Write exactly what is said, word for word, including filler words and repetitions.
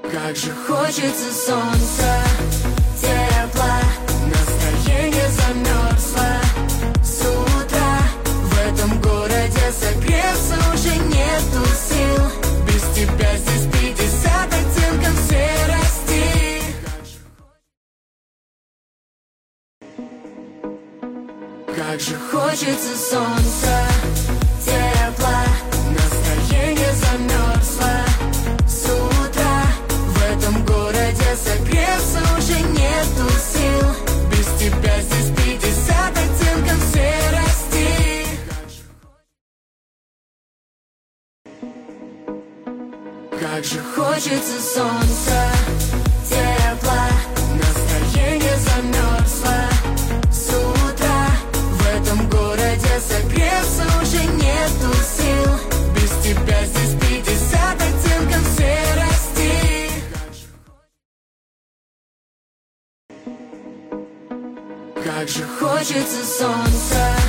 Как же хочется солнца, тепла, настроение замерзло. С утра в этом городе согреться уже нету сил. Без тебя здесь пятьдесят оттенков серости. Как же хочется солнца, тепла, настроение замерзло. С утра в этом городе согреться уже нету сил. Без тебя здесь пятьдесят оттенков серости. Как же хочется солнца, тепла, настроение замерзло. С утра в этом городе согреться уже нету сил. Без тебя здесь пятьдесят оттенков серости. Как же хочется солнца,